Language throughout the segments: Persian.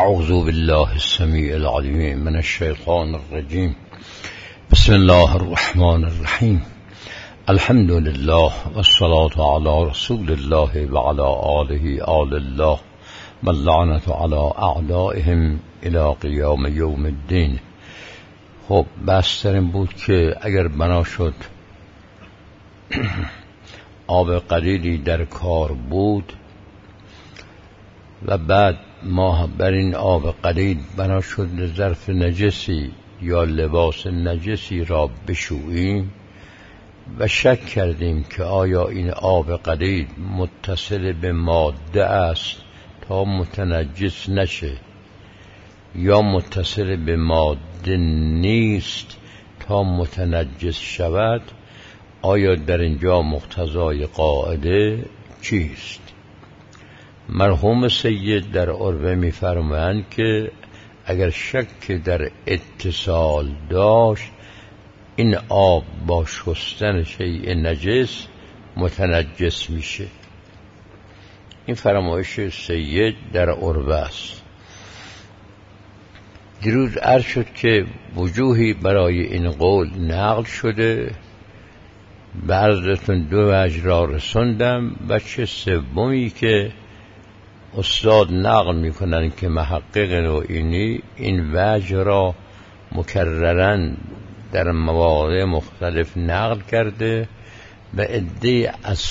اعوذ بالله السمیع العلیم من الشیطان الرجیم. بسم الله الرحمن الرحیم. الحمد لله والصلاة علی رسول الله و علی آله آل الله و اللعنة علی اعدائهم الی قیام یوم الدین. خب بحث در این بود که اگر بنا شد آب قلیلی در کار بود و بعد ما بر این آب قلیل بنا شد ظرف نجسی یا لباس نجسی را بشوییم و شک کردیم که آیا این آب قلیل متصل به ماده است تا متنجس نشه یا متصل به ماده نیست تا متنجس شود، آیا در اینجا مقتضای قاعده چیست؟ مرحوم سید در عروه می‌فرمایند که اگر شک در اتصال داشت این آب با شستن شیء نجس متنجس میشه. این فرمایش سید در عروه است. دیروز عرض شد که وجوهی برای این قول نقل شده، به عرضتون دو وجه را رسوندم. وجه سومی که استاد نقل میکنن که محقق نوئینی این وجه را مکررن در مواضع مختلف نقل کرده و عده از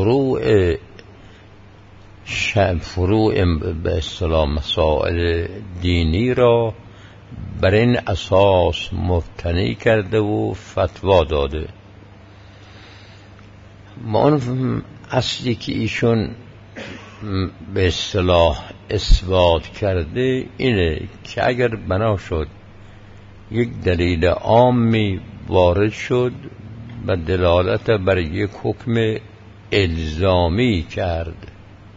فروع به اصطلاح مسائل دینی را بر این اساس مبتنی کرده و فتوا داده. ما اون اصلی که ایشون به اصطلاح اثبات کرده اینه که اگر بنا شد یک دلیل عامی وارد شد و دلالت بر یک حکم الزامی کرد،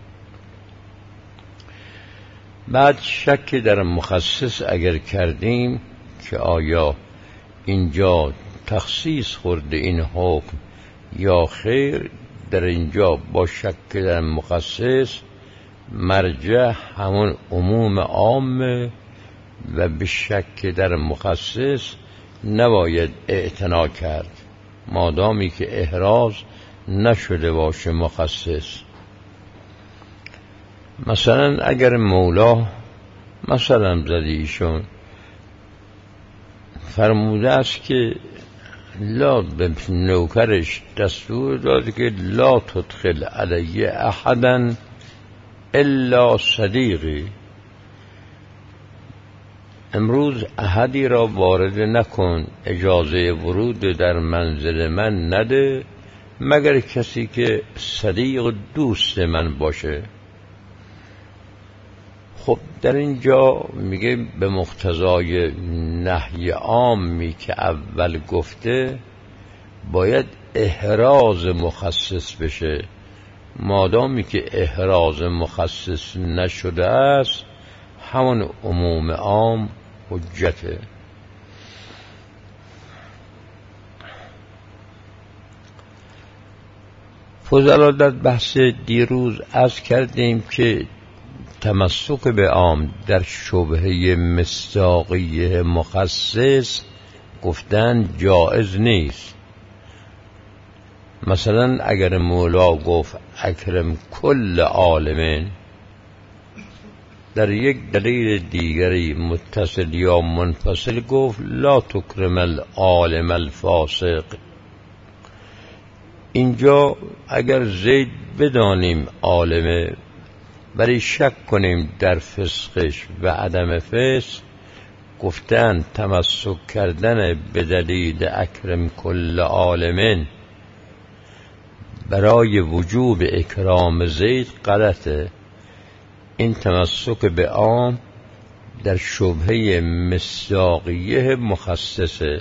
بعد شک در مخصص اگر کردیم که آیا اینجا تخصیص خورده این حکم یا خیر، در اینجا با شک در مخصص مرجع همون عموم عامه و به شک در مخصص نباید اعتنا کرد مادامی که احراز نشده باشه مخصص. مثلا اگر مولا مثلا زدیشون فرموده است که لا به نوکرش دستور داده که لا تدخل علیه احدا الا صدیقی، امروز احدی را وارد نکن، اجازه ورود در منزل من نده مگر کسی که صدیق دوست من باشه. خب در اینجا میگه به مقتضای نهی عامی که اول گفته باید احراز مخصص بشه. مادامی که احراز مخصص نشده است همون عموم عام حجته. فضلا در بحث دیروز عرض کردیم که تمسک به عام در شبهه مصداقیه مخصص گفتن جائز نیست. مثلا اگر مولا گفت اکرم کل عالمین، در یک دلیل دیگری متصل یا منفصل گفت لا تکرم العالم الفاسق. اینجا اگر زید بدانیم عالمه ولی شک کنیم در فسقش و عدم فسق، گفتن تمسک کردن به دلیل اکرم کل عالمین برای وجوب اکرام زید غلطه. این تمسک به عام در شبهه مصداقیه مخصصه.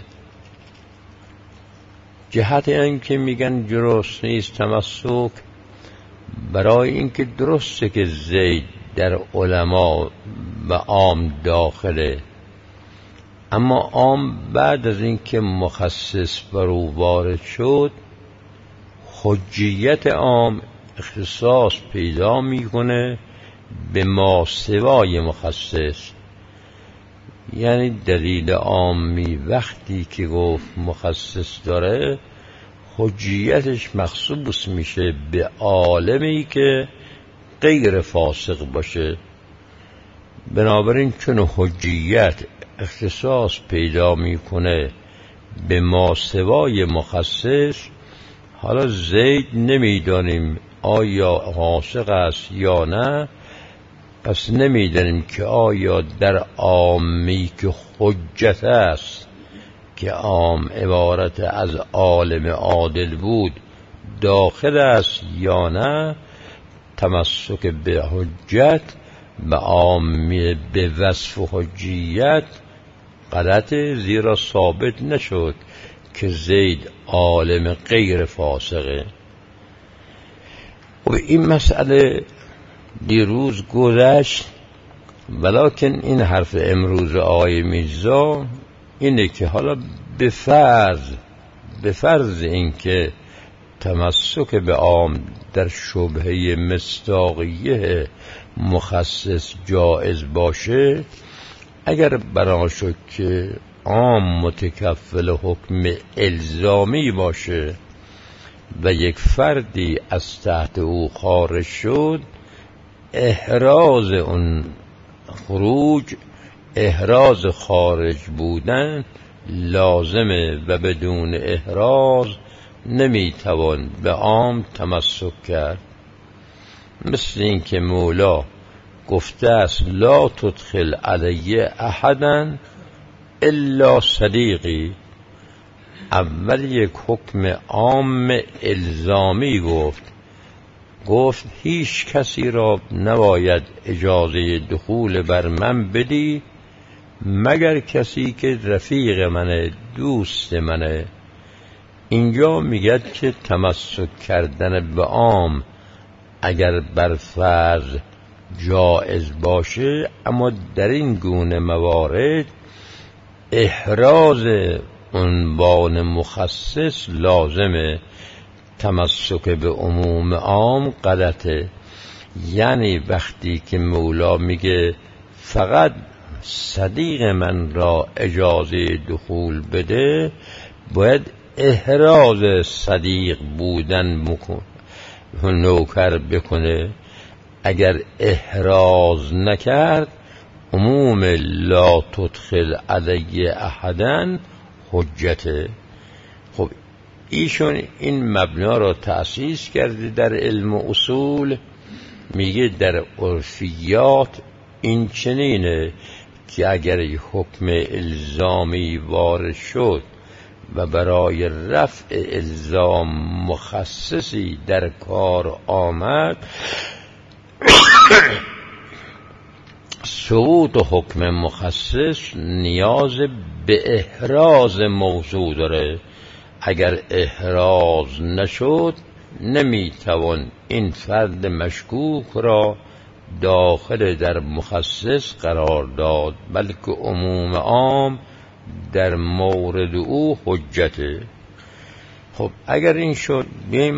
جهت این که میگن درست نیست تمسک، برای اینکه درسته که زید در علما و عام داخله، اما عام بعد از اینکه مخصص بر او وارد شد حجیت عام اختصاص پیدا میکنه به ماسوای مخصص. یعنی دلیل عامی وقتی که گفت مخصص داره، حجیتش مخصوص میشه به عالمی که غیر فاسق باشه. بنابراین چون حجیت اختصاص پیدا میکنه به ماسوای مخصص، حالا زید نمیدانیم آیا فاسق است یا نه، پس نمیدانیم که آیا در عامی که حجت است، که عام عبارت از عالم عادل بود، داخل است یا نه. تمسک به حجت به عامی به وصف حجیت غلطه، زیرا ثابت نشد که زید عالم غیر فاسقه. و این مسئله دیروز گذشت، ولکن این حرف امروز آقای میرزا اینه که حالا به فرض اینکه تمسک به عام در شبهه مصداقیه مخصص جائز باشه، اگر بناشد که عام متکفل حکم الزامی باشه و یک فردی از تحت او خارج شد، احراز اون خروج، احراز خارج بودن لازمه و بدون احراز نمیتوان به عام تمسک کرد. مثل این که مولا گفته است لا تدخل علی احدا الا صدیقی. اول یک حکم عام الزامی گفت هیچ کسی را نباید اجازه دخول بر من بدی مگر کسی که رفیق منه، دوست منه. اینجا میگد که تمسک کردن به عام اگر بر فرض جائز باشه، اما در این گونه موارد احراز عنوان مخصص لازمه. تمسک به عموم عام غلطه. یعنی وقتی که مولا میگه فقط صدیق من را اجازه دخول بده، باید احراز صدیق بودن نوکر بکنه. اگر احراز نکرد، عموم لا تدخل علی احدا حجته. خب ایشون این مبنا را تأسیس کرده در علم اصول. میگه در عرفیات این چنینه که اگر حکم الزامی وارد شد و برای رفع الزام مخصصی در کار آمد، سقوط حکم مخصص نیاز به احراز موضوع داره. اگر احراز نشد، نمیتوان این فرد مشکوک را داخل در مخصص قرار داد، بلکه عموم عام در مورد او حجته. خب اگر این شد، بیاییم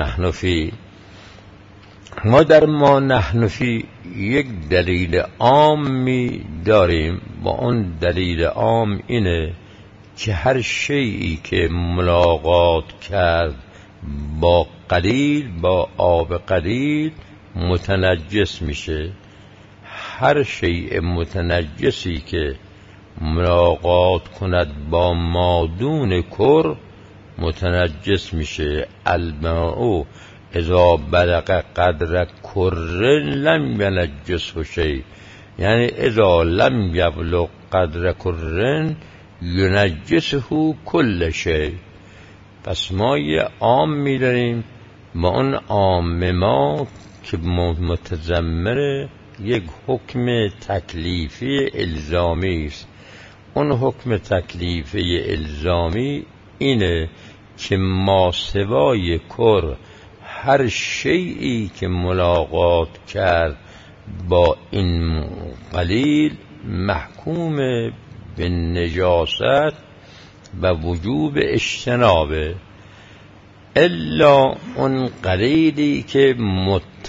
ما در ما نحنفی یک دلیل عامی داریم. با اون دلیل عام اینه که هر شیئی که ملاقات کرد با قلیل، با آب قلیل، متنجس میشه. هر شیء متنجسی که ملاقات کند با مادون کر متنجس میشه. الماء اذا بلغ قدر کر لم ینجسه شیء، یعنی اذا لم یبلغ قدر کر ینجسه کل شیء. پس ما یه عام می‌داریم، ما اون عام ما که متضمن یک حکم تکلیفی الزامی است. اون حکم تکلیفی الزامی اینه که ماسوای کر، هر شیئی که ملاقات کرد با این قلیل، محکوم به نجاست و وجوب اجتنابه، الا اون قلیلی که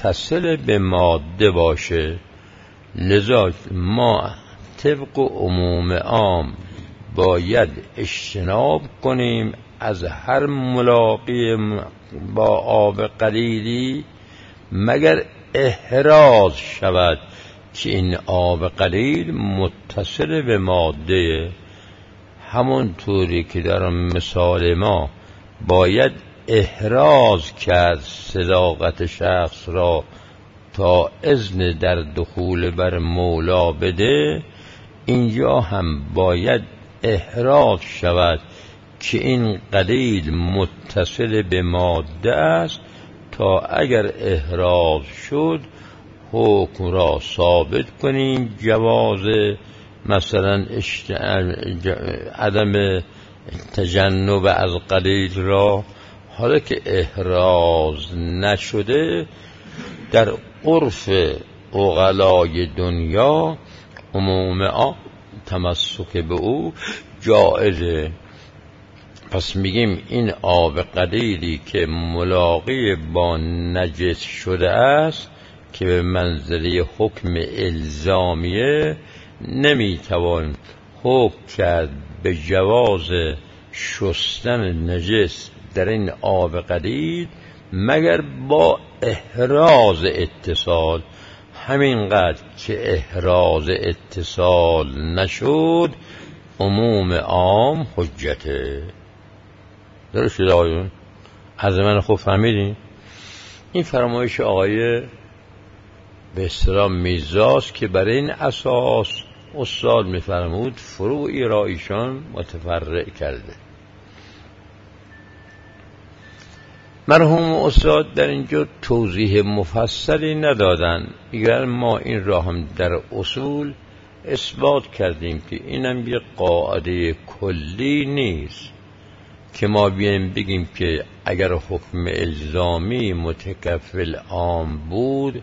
متصل به ماده باشه. لذا ما طبق عموم عام باید اجتناب کنیم از هر ملاقی با آب قلیلی مگر احراز شود که این آب قلیل متصل به ماده. همون طوری که در مثال ما باید احراز کرد صداقت شخص را تا اذن در دخول بر مولا بده، اینجا هم باید احراز شود که این قلیل متصل به ماده است تا اگر احراز شد حکم را ثابت کنیم جواز مثلا عدم تجنب از قلیل را. حالا که احراز نشده در عرف عقلای دنیا عموم تمسک به او جایزه. پس میگیم این آب قلیلی که ملاقی با نجس شده است که به منزله حکم الزامیه، نمیتوان حکم کرد به جواز شستن نجس در این آب قلیل مگر با احراز اتصال. همینقدر که احراز اتصال نشد عموم عام حجته. درست شد آقایون؟ از من خوب فهمیدین؟ این فرمایش آقای به اصطلاح میرزاست که برای این اساس استاد میفرمود فروعی را ایشان متفرع کرده. مرحوم استاد در اینجا توضیح مفصلی ندادن، اگر ما این را هم در اصول اثبات کردیم که اینم یک قاعده کلی نیست که ما بیایم بگیم که اگر حکم الزامی متکفل عام بود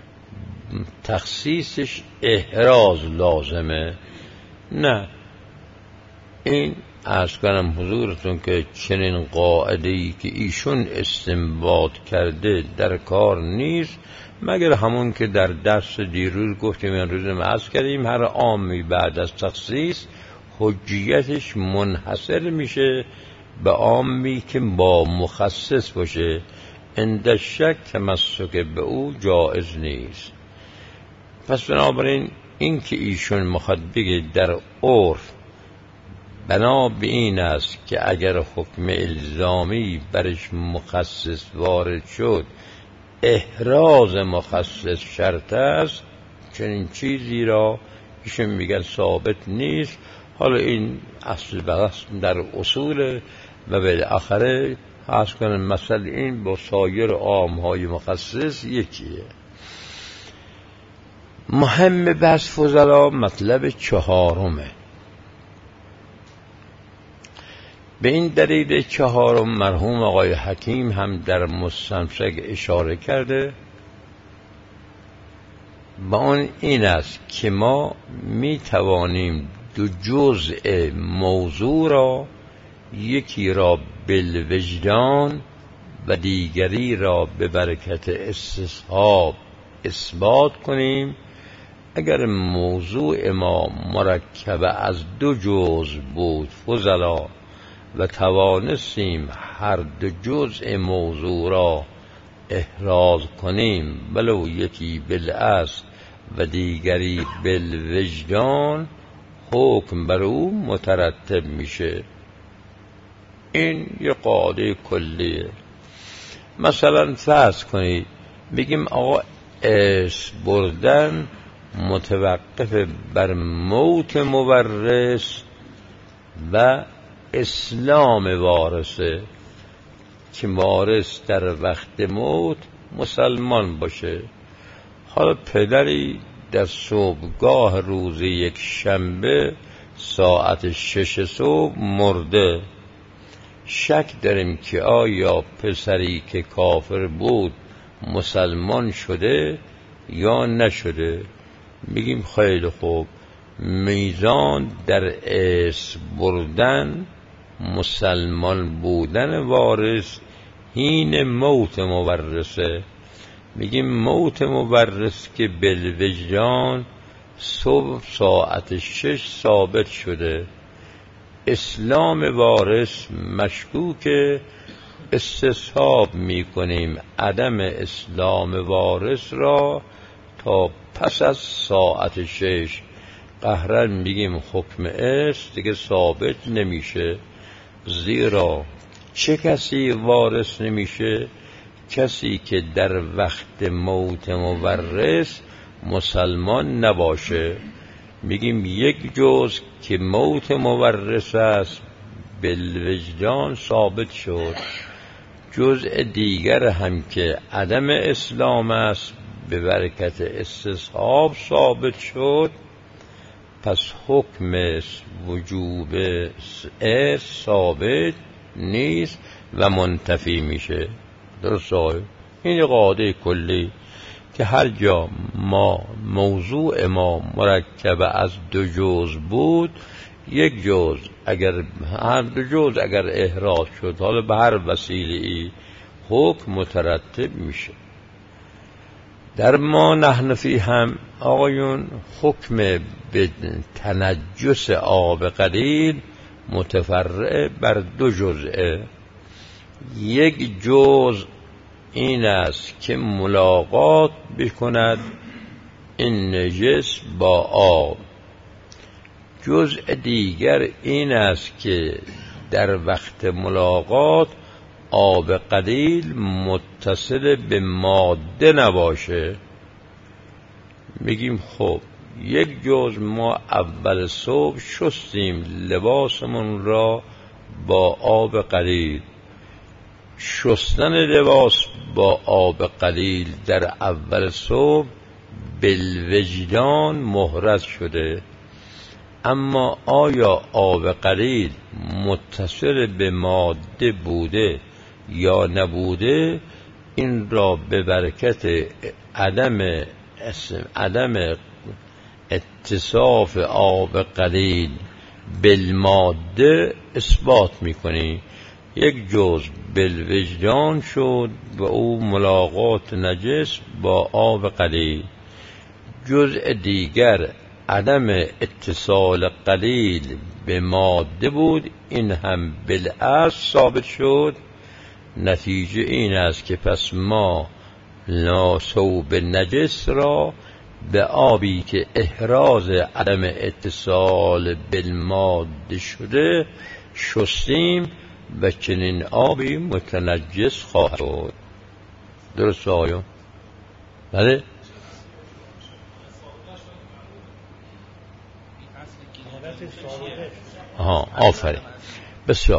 تخصیصش احراز لازمه. نه، این عرض کنم حضورتون که چنین قاعده‌ای که ایشون استنباط کرده در کار نیست، مگر همون که در درس دیروز گفتیم امروز عرض کردیم هر عامی بعد از تخصیص حجیتش منحصر میشه به عامی که با مخصص باشه، عند شک تمسک به او جایز نیست. پس بنابراین این که ایشون میخواد بگه در عرف بنا به این است که اگر حکم الزامی برش مخصص وارد شد احراز مخصص شرط است، چنین چیزی را ایشون میگن ثابت نیست. حالا این اصل بحث در اصول و بالاخره عرض کنم مثلا این با سایر عامهای مخصص یکیه. مهم بحث فضلا مطلب چهارمه. به این دلیل چهارم مرحوم آقای حکیم هم در مستمسک اشاره کرده با اون این است که ما می توانیم دو جزء موضوع را، یکی را بالوجدان و دیگری را به برکت استصحاب اثبات کنیم. اگر موضوع ما مرکب از دو جزء بود فضلا و توانستیم هر دو جزء موضوع را احراز کنیم، ولو یکی بالاصل و دیگری بالوجدان، حکم بر او مترتب میشه. این یه قاعده کلیه. مثلا فرض کنید بگیم آقا اسم بردن متوقف بر موت مورث و اسلام وارثه، که وارث در وقت موت مسلمان باشه. حالا پدری در صبحگاه روز یک شنبه ساعت 6 صبح مرده. شک داریم که آیا پسری که کافر بود مسلمان شده یا نشده. میگیم خیلی خوب، میزان در اسم بردن مسلمان بودن وارث حین موت مورثه. میگیم موت مورث که بالوجدان صبح ساعت 6 ثابت شده. اسلام وارث مشکوک، استصحاب میکنیم عدم اسلام وارث را تا پس از ساعت 6. قهرن میگیم حکم است دیگه ثابت نمیشه. زیرا چه کسی وارث نمیشه؟ کسی که در وقت موت مورث مسلمان نباشه. میگیم یک جز که موت مورث است بالوجدان ثابت شد، جزء دیگر هم که عدم اسلام است به برکت استصحاب ثابت شد، پس حکم وجوب ثابت نیست و منتفی میشه. درسته؟ این قاعده کلی که هر جا موضوع ما مرکب از دو جزء بود، یک جزء اگر هر دو جزء اگر احراز شد، حالا به هر وسیله‌ای حکم مترتب میشه. در ما نحنفی هم آقایون حکم به تنجس آب قلیل متفرع بر دو جزءه. یک جزء این است که ملاقات بکند این نجس با آب، جزء دیگر این است که در وقت ملاقات آب قلیل متصل به ماده نباشه. میگیم خب یک جزء ما اول صبح شستیم لباسمون را با آب قلیل، شستن لباس با آب قلیل در اول صبح بالوجدان محرز شده، اما آیا آب قلیل متصل به ماده بوده یا نبوده؟ این را به برکت عدم اتصاف آب قلیل بالماده اثبات میکنی. یک جزء بالوجدان شد و او ملاقات نجس با آب قلیل، جزء دیگر عدم اتصال قلیل به ماده بود، این هم بالاصل ثابت شد. نتیجه این است که پس ما ثوب نجس را به آبی که احراز عدم اتصال بالماده شده شستیم و چنین آبی متنجس خواهد شد. درست آیا؟ بله؟ آفرین، بسیار.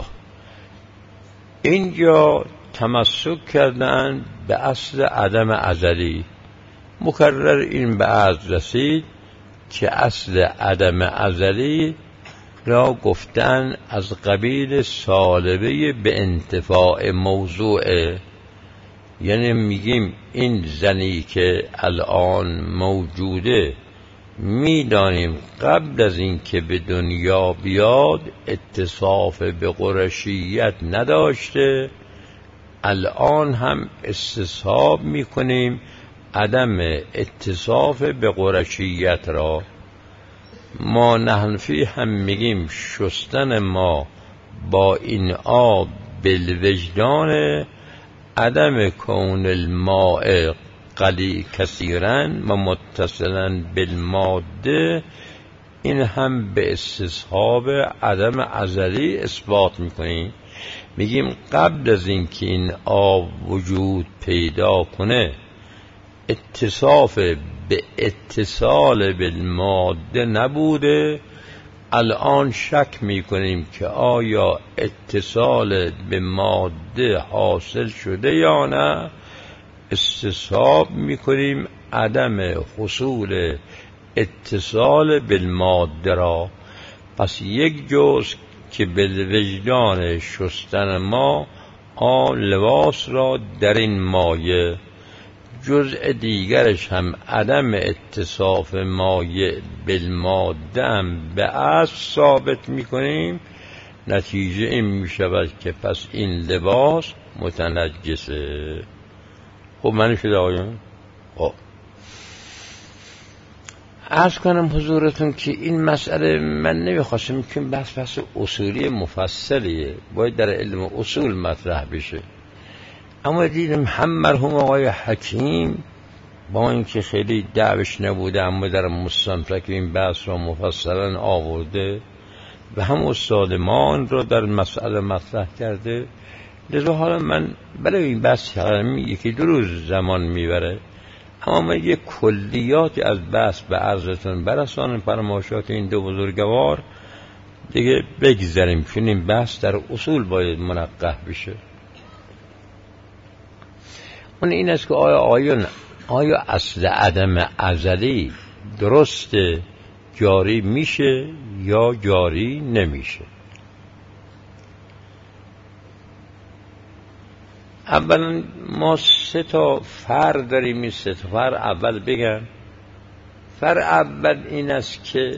اینجا تمسک کردن به اصل عدم ازلی. مکرر این به عرض رسید که اصل عدم ازلی را گفتن از قبیل سالبه به انتفاع موضوعه. یعنی میگیم این زنی که الان موجوده میدانیم قبل از این که به دنیا بیاد اتصاف به قرشیت نداشته، الان هم استصحاب میکنیم عدم اتصاف به قرشیت را. ما نحنفی هم میگیم شستن ما با این آب بالوجدان، عدم کون الماء قلی کثیرا و متصلا بالماده، این هم به استصحاب عدم ازلی اثبات میکنیم. میگیم قبل از اینکه این آب وجود پیدا کنه اتصاف به اتصال بالماده نبوده، الان شک میکنیم که آیا اتصال به ماده حاصل شده یا نه، استصحاب میکنیم عدم حصول اتصال بالماده را. پس یک جزء که بالوجدان شستن ما آن لباس را در این مایه، جزء دیگرش هم عدم اتصاف مایع بالماده هم به اصل ثابت میکنیم. نتیجه این میشود که پس این لباس متنجسه. خب من شده آقایون. خب عرض کنم حضورتون که این مسئله من نمیخواستم که بحث اصولی مفصلیه، باید در علم اصول مطرح بشه، اما دیدم هم مرحوم آقای حکیم با اینکه خیلی دعوش نبوده اما در مستمسک این بحث را مفصلا آورده و هم استاد ما را در مسئله مطرح کرده. لذا حالا من برای این بحث یکی دو روز زمان میبره، اما من یک کلیاتی از بحث به عرضتون برسانم فرمایشات این دو بزرگوار دیگه بگذاریم، چون این بحث در اصول باید منقح بشه. اون این است که آیا اصل عدم ازلی درست جاری میشه یا جاری نمیشه؟ اولا ما 3 فرع داریم. این 3 فرع اول بگم. فرع اول این است که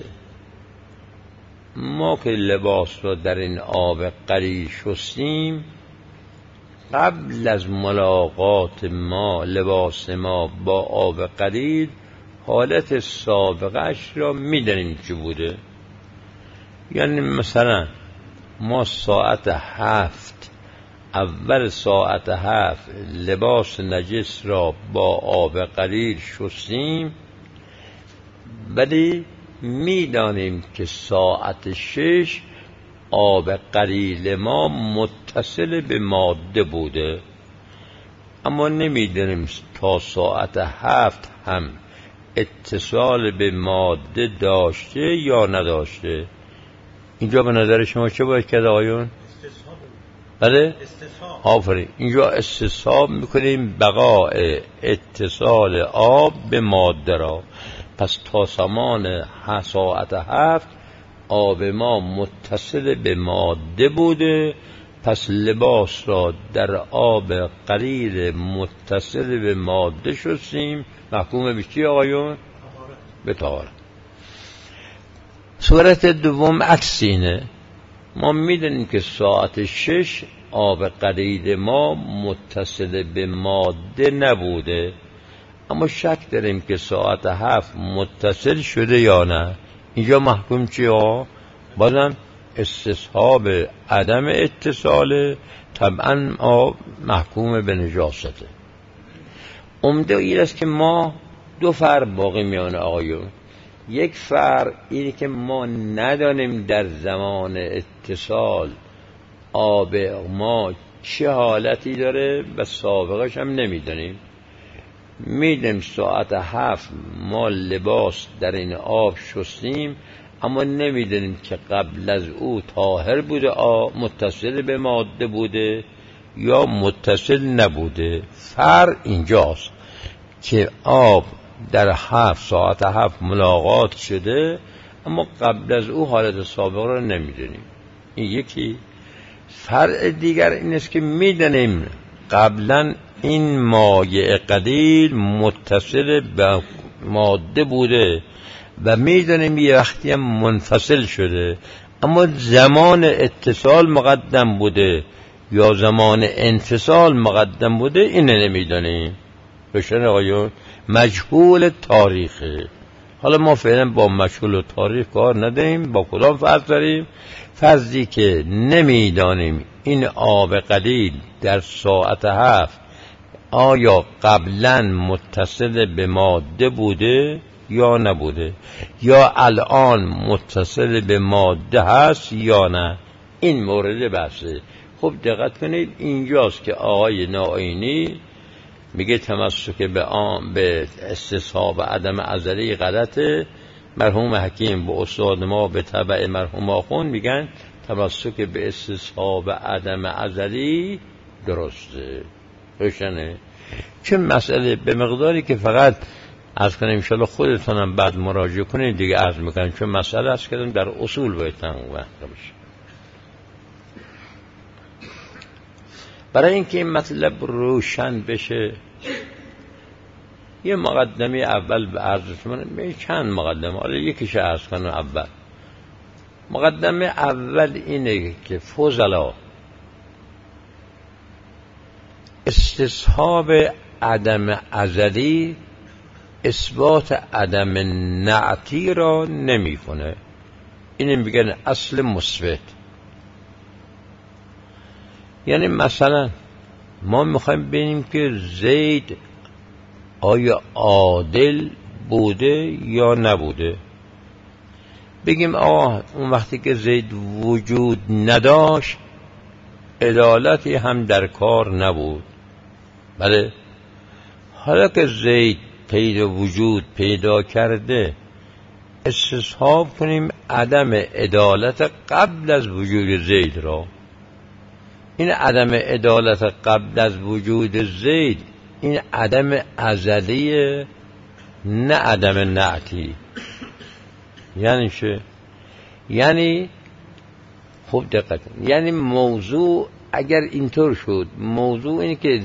ما که لباس رو در این آب قلیل شستیم، قبل از ملاقات ما لباس ما با آب قلیل حالت سابقش را میدانیم چه بوده. یعنی مثلا ما ساعت 7 اول ساعت 7 لباس نجس را با آب قلیل شستیم، ولی میدانیم که ساعت 6 آب قلیل ما متصل به ماده بوده، اما نمیدانیم تا ساعت 7 هم اتصال به ماده داشته یا نداشته. اینجا به نظر شما چه باید کرد آقایون؟ بله؟ آفرین. اینجا استصحاب میکنیم بقای اتصال آب به ماده را. پس تا زمان ساعت 7 آب ما متصل به ماده بوده، پس لباس را در آب قلیل متصل به ماده شستیم، محکوم به چی آقایون؟ به طهارت. صورت دوم عکس اینه. ما میدونیم که ساعت 6 آب قلیل ما متصل به ماده نبوده، اما شک داریم که ساعت 7 متصل شده یا نه. اینجا محکوم چیه؟ بازم استصحاب عدم اتصال، طبعا محکوم به نجاسته. عمده این است که ما 2 فرق باقی میانه آقایون. یک فرق اینه که ما ندانیم در زمان اتصال آب ما چه حالتی داره و سابقش هم نمیدانیم. میدونیم ساعت 7 ما لباس در این آب شستیم، اما نمیدونیم که قبل از او طاهر بوده، متصل به ماده بوده یا متصل نبوده. فرق اینجاست که آب در ساعت 7 ملاقات شده، اما قبل از او حالت سابق را نمیدونیم. این یکی. فرق دیگر این است که میدونیم قبلا این مایع قلیل متصل به ماده بوده و میدونیم یه وقتی هم منفصل شده، اما زمان اتصال مقدم بوده یا زمان انفصال مقدم بوده، اینه نمیدونیم. بشن آقایون، مجهول تاریخه. حالا ما فعلا با مجهول تاریخ کار نداریم. با کدام فرض داریم؟ فرضی که نمیدانیم این آب قلیل در ساعت 7 آیا قبلا متصل به ماده بوده یا نبوده، یا الان متصل به ماده هست یا نه. این مورد بحثه. خب دقت کنید، اینجاست که آقای نائینی میگه تمسک به استصحاب عدم ازلی غلطه. مرحوم حکیم با استاد ما به تبع مرحوم آخوند میگن تمسک به استصحاب عدم ازلی درسته. روشنه؟ چون مسئله به مقداری که فقط عرض کنم انشاءالله خودتونم بعد مراجعه کنید دیگه عرض میکنم، چون مسئله است که در اصول باید تموم بشه. برای اینکه این مطلب روشن بشه یه مقدمه اول به عرضتون چند مقدمه، حالا یکیش عرض کنم. اول مقدمه اول اینه که فضلا استصحاب عدم ازلی اثبات عدم نعتی را نمی کنه. این میگن اصل مثبت. یعنی مثلا ما میخوایم ببینیم که زید آیا عادل بوده یا نبوده. بگیم آقا اون وقتی که زید وجود نداشت عدالتی هم در کار نبود. بله، حالا که زید وجود پیدا کرده استصحاب کنیم عدم عدالت قبل از وجود زید را. این عدم عدالت قبل از وجود زید این عدم ازلیه، نه عدم نعتی. یعنی چه؟ یعنی خوب دقت، یعنی موضوع اگر اینطور شد، موضوع اینه که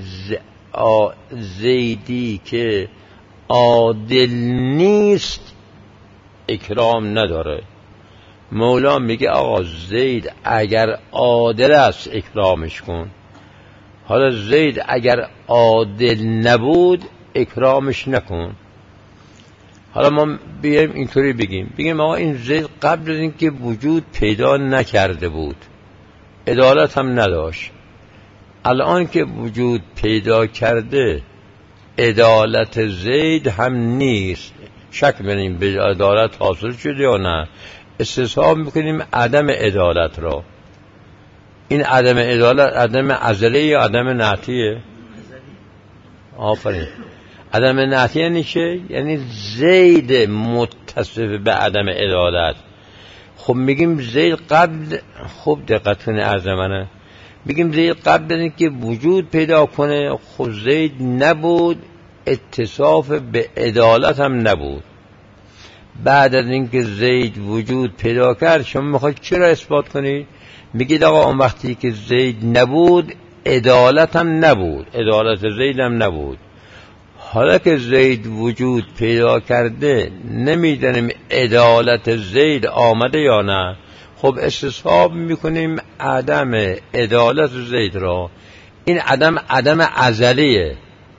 زیدی که عادل نیست اکرام نداره. مولا میگه آقا زید اگر عادل است اکرامش کن. حالا زید اگر عادل نبود اکرامش نکن. حالا ما بیایم اینطوری بگیم آقا این زید قبل از اینکه وجود پیدا نکرده بود عدالت هم نداشت، الان که وجود پیدا کرده عدالت زید هم نیست، شک می‌کنیم به عدالت حاصل شده یا نه، استصحاب میکنیم عدم عدالت را. این عدم عدالت عدم ازلی یا عدم نعتیه؟ آفرین. عدم نعتی یعنی چه؟ یعنی زید متصف به عدم عدالت. خب میگیم زید قبل، خوب دقت کنه عرض منه، میگیم زید قبل از اینکه وجود پیدا کنه خب زید نبود، اتصاف به عدالت هم نبود. بعد از اینکه زید وجود پیدا کرد شما میخواید چرا اثبات کنید؟ میگید آقا اون وقتی که زید نبود عدالت هم نبود، عدالت زید هم نبود. حالا که زید وجود پیدا کرده نمیدونیم عدالت زید آمده یا نه، خب استصحاب میکنیم عدم عدالت زید را. این عدم ازلیه.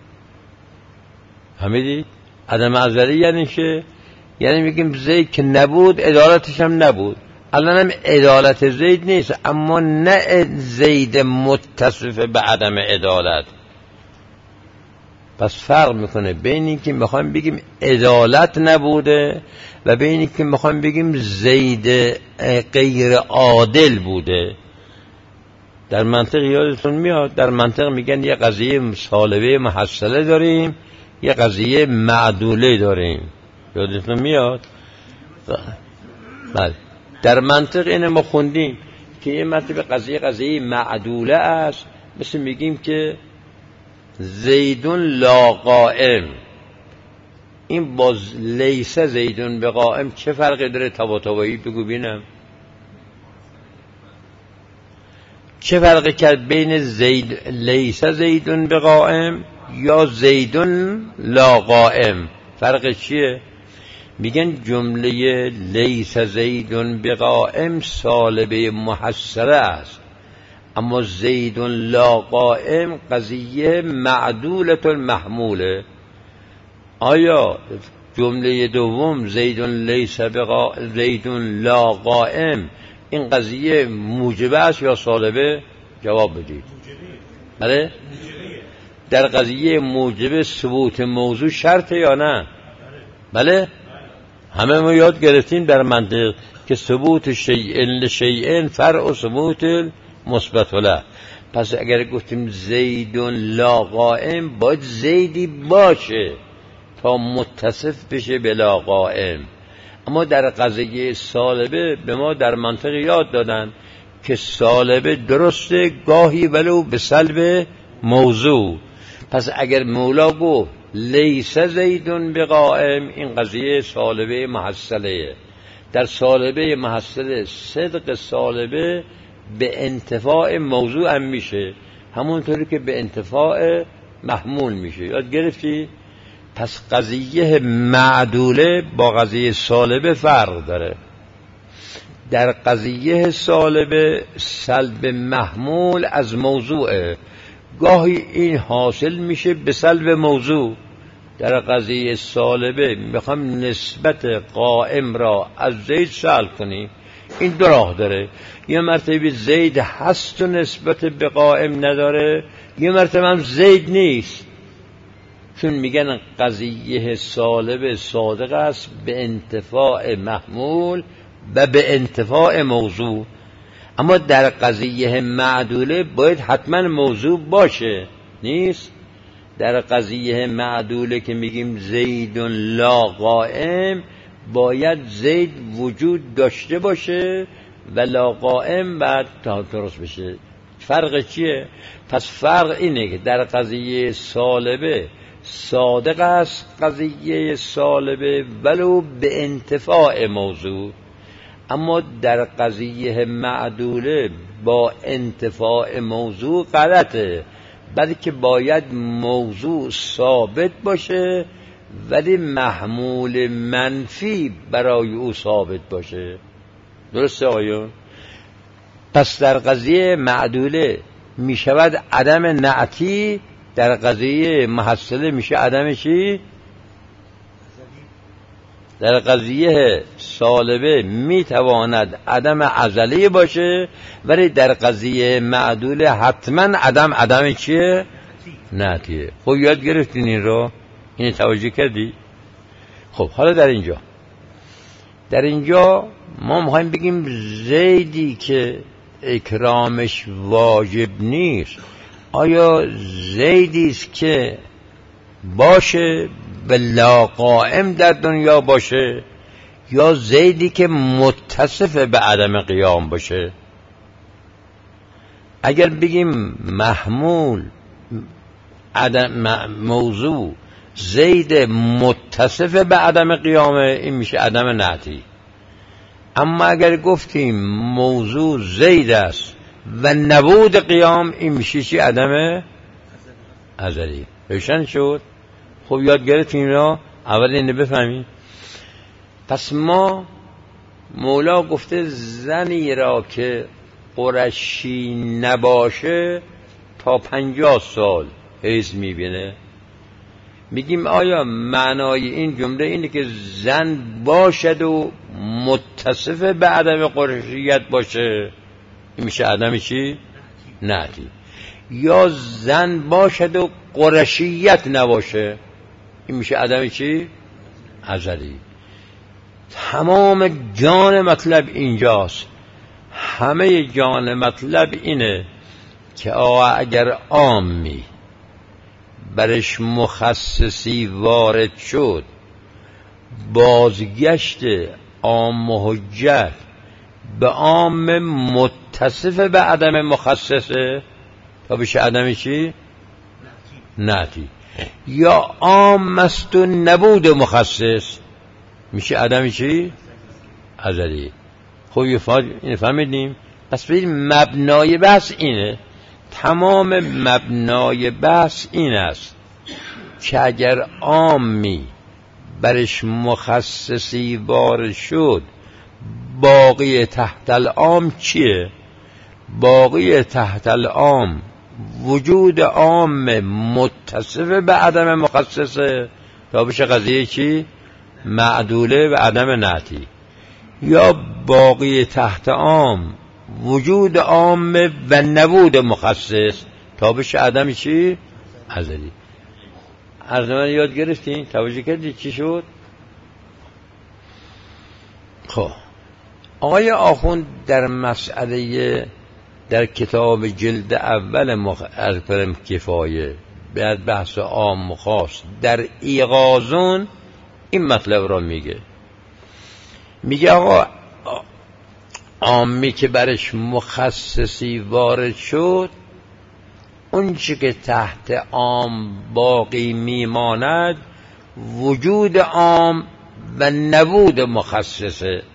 فهمیدید؟ عدم ازلی یعنی چه؟ یعنی میگیم زید که نبود عدالتش هم نبود. الان هم عدالت زید نیست، اما نه زید متصف به عدم عدالت. پس فرق میکنه بین این که میخوایم بگیم عدالت نبوده و بین این که میخوایم بگیم زید غیر عادل بوده. در منطق یادتون میاد، در منطق میگن یه قضیه سالبه محصله داریم، یه قضیه معدوله داریم. یادتون میاد؟ بله. در منطق اینه ما خوندیم که یه مرتبه قضیه معدوله است، مثل میگیم که زیدون لا قائم. این باز لیس زیدون به قائم چه فرقی داره؟ تبایی بگو بینم چه فرقی کرد بین زید لیس زیدون به قائم یا زیدون لا قائم؟ فرق چیه؟ میگن جمله لیس زیدون به قائم سالبه محصله است، اما زیدون لا قائم قضیه معدولت المحموله. آیا جمله دوم زیدون لیس زیدون لا قائم این قضیه موجبه است یا سالبه؟ جواب بدید. بله؟ در قضیه موجبه ثبوت موضوع شرطه یا نه؟ بله؟ همه ما یاد گرفتیم در منطق که ثبوت شیئن لشیئن فرع ثبوت مثبت له. پس اگر گفتیم زیدون لا قائم باید زیدی باشه تا متصف بشه بلا قائم. اما در قضیه سالبه به ما در منطق یاد دادن که سالبه درسته گاهی ولو به سلب موضوع. پس اگر مولا گفت لیس زیدون بقائم این قضیه سالبه محصله. در سالبه محصله صدق سالبه به انتفاع موضوع هم میشه، همونطوری که به انتفاع محمول میشه. یاد گرفتی؟ پس قضیه معدوله با قضیه سالبه فرق داره. در قضیه سالبه سلب محمول از موضوعه، گاهی این حاصل میشه به سلب موضوع. در قضیه سالبه میخوام نسبت قائم را از زید سلب کنیم، این دو راه داره. یه مرتبه زید هست و نسبت به قائم نداره، یه مرتبه هم زید نیست، چون میگن قضیه سالبه صادق است به انتفاع محمول و به انتفاع موضوع. اما در قضیه معدوله باید حتما موضوع باشه، نیست. در قضیه معدوله که میگیم زید لا قائم، باید زید وجود داشته باشه و لا قائم بعد تا درست بشه. فرق چیه؟ پس فرق اینه که در قضیه سالبه صادق است قضیه سالبه ولو به انتفاع موضوع، اما در قضیه معدوله با انتفاع موضوع غلطه، بلکه باید موضوع ثابت باشه ولی محمول منفی برای او ثابت باشه. درسته آیون؟ پس در قضیه معدوله می شود عدم نعتی، در قضیه محصله میشه عدم چی؟ در قضیه سالبه میتواند عدم ازلی باشه، ولی در قضیه معدوله حتما عدم چیه؟ نعتیه. خب یاد گرفتین این رو؟ این توجه کردی؟ خب حالا در اینجا ما میخوایم بگیم زیدی که اکرامش واجب نیست، آیا زیدی است که باشه به لا قائم در دنیا باشه، یا زیدی که متصف به عدم قیام باشه؟ اگر بگیم محمول موضوع زید متصف به عدم قیامه، این میشه عدم نعتی. اما اگر گفتیم موضوع زید است و نبود قیام، این میشه چی؟ عدم ازلی. روشن شد؟ خب یاد گرفتیم را، اول اینو بفهمیم. پس ما مولا گفته زنی را که قرشی نباشه تا 50 سال حیض میبینه. میگیم آیا معنای این جمله اینه که زن باشد و متصف به عدم قرشیت باشه، این میشه عدم چی؟ نعتی. یا زن باشد و قرشیت نباشه، این میشه عدم چی؟ ازلی. تمام جان مطلب اینجاست. همه جان مطلب اینه که آقا اگر عامی برش مخصصی وارد شد، بازگشت عام و حجت به عام متصف به عدم مخصصه تا بشه عدم چی؟ نعتی. یا عام است و نبود مخصص، میشه عدم چی؟ ازلی. خب این فهمیدیم. پس ببین مبنای بحث اینه، تمام مبنای بحث این است که اگر عامی برش مخصصی وارد شد، باقی تحت العام چیه؟ باقی تحت العام وجود عام متصف به عدم مخصصه تا بشه قضیه چی؟ معدوله و عدم نعتی. یا باقی تحت عام وجود عام و نبود مخصص تا بشه عدم چی؟ ازلی. از من یاد گرفتین؟ توجه کردید چی شد؟ خب آقای آخوند در مسئله در کتاب جلد اول ارپرم کفایه بعد بحث عام و خاص در ایغازون این مطلب را میگه آقا عامی که برش مخصصی وارد شد، اون چی که تحت عام باقی میماند وجود عام و نبود مخصصه،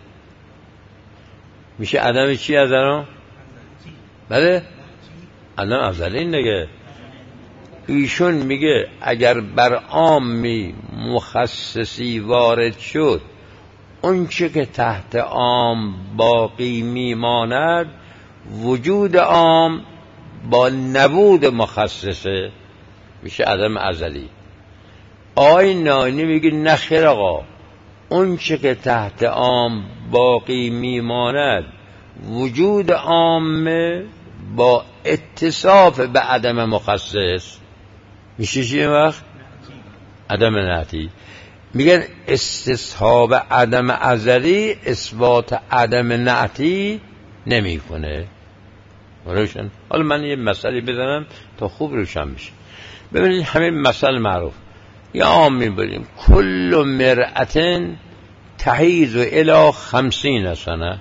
میشه عدم چی از الان؟ بله عدم ازلی نگه. ایشون میگه اگر بر عامی مخصصی وارد شد، اون چی که تحت عام باقی میماند وجود عام با نبود مخصصه میشه عدم ازلی. آقای ناینی میگه نخیر آقا، اون چه که تحت عام باقی میماند وجود عامه با اتصاف به عدم مخصص میشه چی وقت؟ عدم نعتی. میگن استصحاب عدم ازلی اثبات عدم نعتی نمیکنه. روشن؟ حالا من یه مسئله بزنم تا خوب روشن بشه. ببینید همین مسئله معروف یا عام میبریم کل مرأة تحیض الی 50 سنه.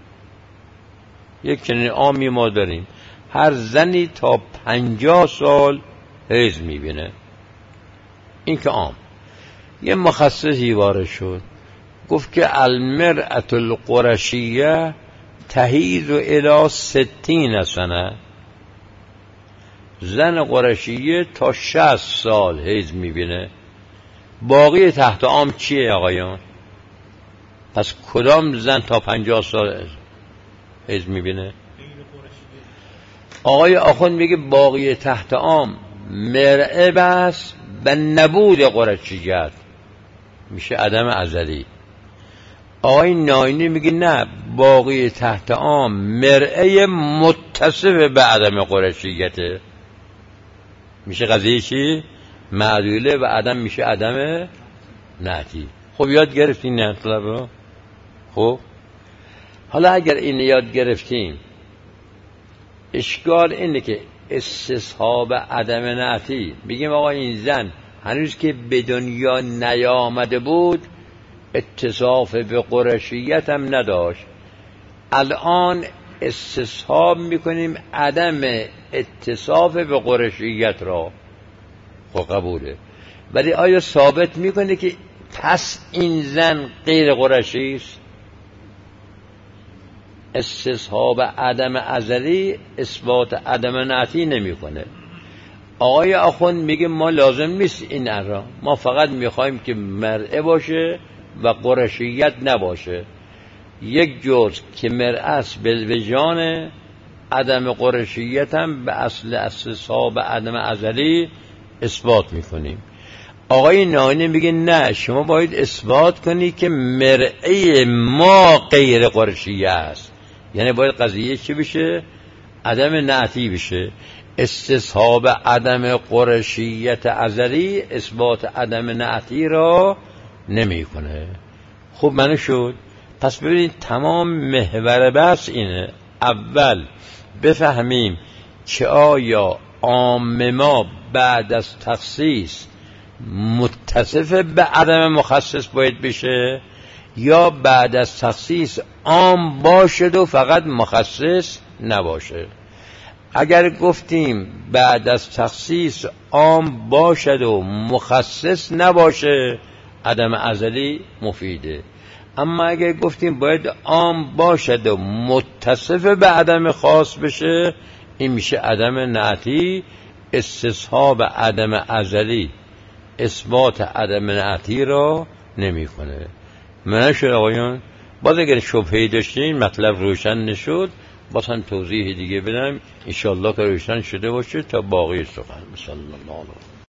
یک چنین عامی ما داریم، هر زنی تا 50 سال حیض میبینه. این که عام. یه مخصصی وارد شد گفت که المرأة القرشیه تحیض الی 60 سنه. زن قرشیه تا 60 سال حیض میبینه. باقی تحت عام چیه آقایان؟ پس کدام زن تا 50 سال حیض میبینه؟ آقای آخوند میگه باقی تحت عام مرعه بس و نبود قرشیت میشه عدم ازلی. آقای ناینی میگه نه، باقی تحت عام مرعه متصف به عدم قرشیته میشه قضیه چی؟ معدوله و عدم میشه عدم نعتی. خب یاد گرفتین نه مطلب رو؟ خب حالا اگر این یاد گرفتیم، اشکال اینه که استصحاب عدم نعتی بگیم آقا این زن هنوز که به دنیا نیامده بود اتصاف به قرشیت هم نداشت، الان استصحاب میکنیم عدم اتصاف به قرشیت را. خب قبوله، ولی آیا ثابت میکنه که پس این زن غیر قرشی است؟ استصحاب عدم ازلی اثبات عدم نعتی نمیکنه. آقای آخوند میگه ما لازم نیست این را، ما فقط میخوایم که مرعه باشه و قرشیت نباشه. یک جز که مرعه است بالوجان، عدم قرشیت هم به اصل استصحاب عدم ازلی اثبات میکنیم. آقای ناینی میگه نه، شما باید اثبات کنی که مرعه ما غیر قرشیه است، یعنی باید قضیه چی بشه؟ عدم نعتی بشه. استصحاب عدم قرشیت ازلی اثبات عدم نعتی را نمیکنه. خوب منو شد. پس ببینید تمام محور بحث اینه، اول بفهمیم که آیا عام ما بعد از تخصیص متصف به عدم مخصص باید بشه یا بعد از تخصیص عام باشد و فقط مخصص نباشه. اگر گفتیم بعد از تخصیص عام باشد و مخصص نباشه عدم ازلی مفیده. اما اگر گفتیم باید عام باشد و متصف به عدم خاص بشه این میشه عدم نعتی. استصحاب عدم ازلی اثبات عدم نعتی را نمی کنه. من شد آقایان، باز اگر شبهه‌ای داشتین مطلب روشن نشد باز هم توضیح دیگه بدم، انشاءالله که روشن شده باشه تا باقی سخن. صلی الله علیه